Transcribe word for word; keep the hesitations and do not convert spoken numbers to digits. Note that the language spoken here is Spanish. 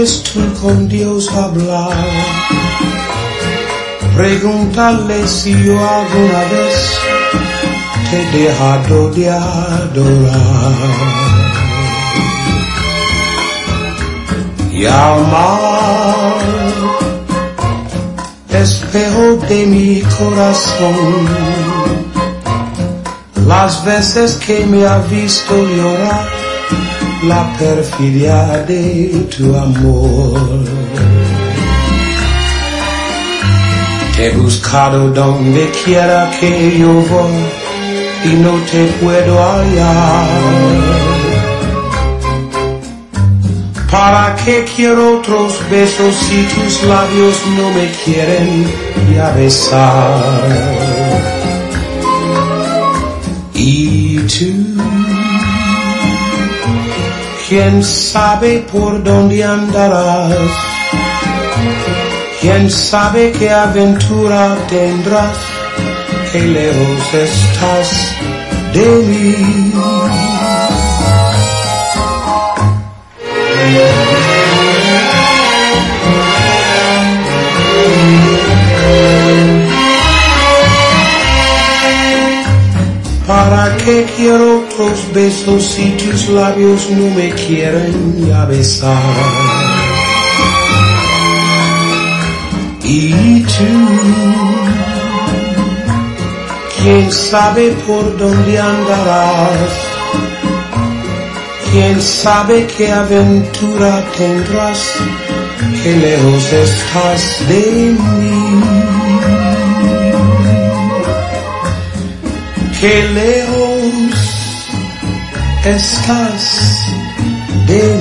quieres tú con Dios hablar, pregúntale si yo alguna vez te he dejado de adorar y amar, espejo de mi corazón. Las veces que me ha visto llorar, la perfidia de tu amor. Te he buscado donde quiera que yo voy y no te puedo hallar. ¿Para qué quiero otros besos si tus labios no me quieren ya besar? Y tú, ¿quién sabe por dónde andarás? ¿Quién sabe qué aventura tendrás? Qué lejos estás de mí. ¿Para qué quiero otros besos si tus labios no me quieren ya besar? Y tú, ¿quién sabe por dónde andarás? ¿Quién sabe qué aventura tendrás? Qué lejos estás de mí. Qué lejos estás de